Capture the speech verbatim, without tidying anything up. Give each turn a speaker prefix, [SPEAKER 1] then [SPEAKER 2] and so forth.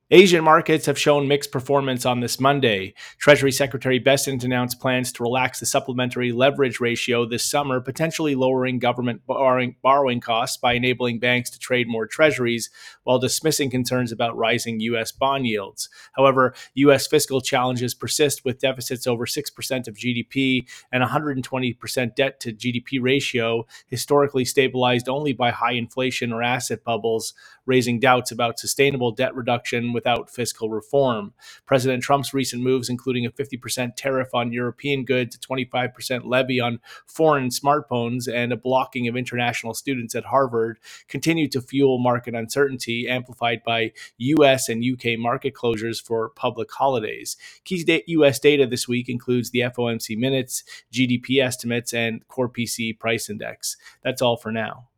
[SPEAKER 1] Asian markets have shown mixed performance on this Monday. Treasury Secretary Bessent announced plans to relax the supplementary leverage ratio this summer, potentially lowering government borrowing, borrowing costs by enabling banks to trade more treasuries, while dismissing concerns about rising U S bond yields. However, U S fiscal challenges persist, with deficits over six percent of G D P and one hundred twenty percent debt to G D P ratio, historically stabilized only by high inflation or asset bubbles, raising doubts about sustainable debt reduction without fiscal reform. President Trump's recent moves, including a fifty percent tariff on European goods, a twenty-five percent levy on foreign smartphones, and a blocking of international students at Harvard, continue to fuel market uncertainty, amplified by U S and U K market closures for public holidays. Key U S data this week includes the F O M C minutes, G D P estimates, and core P C E price index. That's all for now.